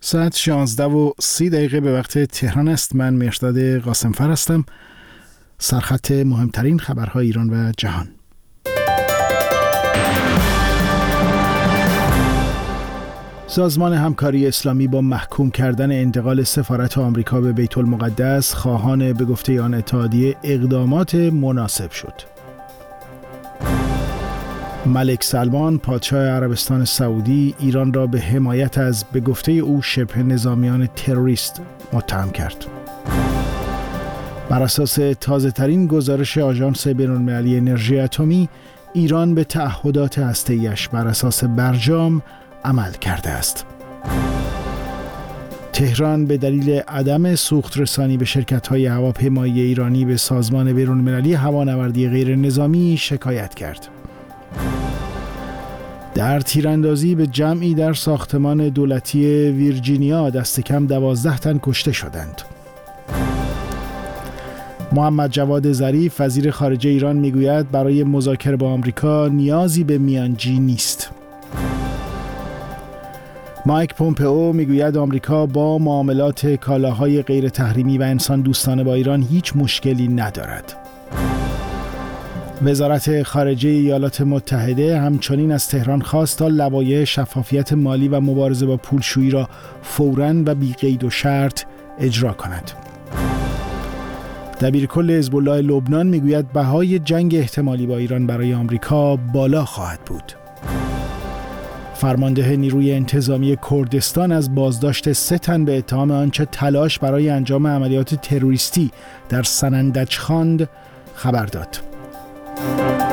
ساعت 11:30 به وقت تهران است. من مهرداد قاسمفر هستم. سرخط مهمترین خبرهای ایران و جهان. سازمان همکاری اسلامی با محکوم کردن انتقال سفارت آمریکا به بیت المقدس خواهان به گفته آن اتحادیه اقدامات مناسب شد. ملک سلمان پادشاه عربستان سعودی ایران را به حمایت از به گفته او شبه نظامیان تروریست متهم کرد. بر اساس تازه‌ترین گزارش آژانس بین‌المللی انرژی اتمی، ایران به تعهدات هسته‌ایش بر اساس برجام عمل کرده است. تهران به دلیل عدم سوخت رسانی به شرکت‌های هواپیمایی ایرانی به سازمان بین‌المللی هوانوردی غیر نظامی شکایت کرد. در تیراندازی به جمعی در ساختمان دولتی ویرجینیا دست کم 12 تن کشته شدند. محمد جواد ظریف وزیر خارجه ایران میگوید برای مذاکره با آمریکا نیازی به میانجی نیست. مایک پومپئو میگوید آمریکا با معاملات کالاهای غیر تحریمی و انسان دوستانه با ایران هیچ مشکلی ندارد. وزارت خارجه ایالات متحده همچنین از تهران خواست تا لوایح شفافیت مالی و مبارزه با پولشویی را فوراً و بی قید و شرط اجرا کند. دبیرکل حزب الله لبنان میگوید بهای جنگ احتمالی با ایران برای آمریکا بالا خواهد بود. فرمانده نیروی انتظامی کردستان از بازداشت 3 تن به اتهام آنچه تلاش برای انجام عملیات تروریستی در سنندجخاند خبر داد.